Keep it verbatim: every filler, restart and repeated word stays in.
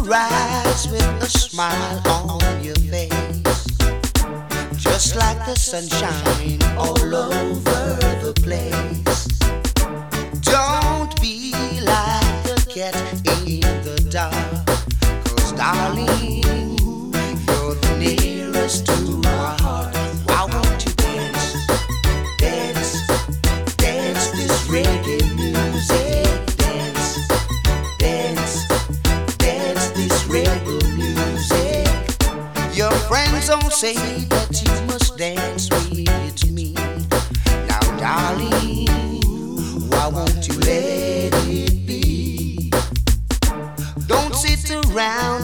rise with a smile on your face, just like the sunshine all over the place. Don't be like the cat in the dark, 'cause darling, you're the nearest to my heart. Why won't you dance, dance, dance this reggae music? Dance, dance, dance this reggae music. Your friends all say that you must dance with me. Now, darling, why won't you let it be? Don't sit around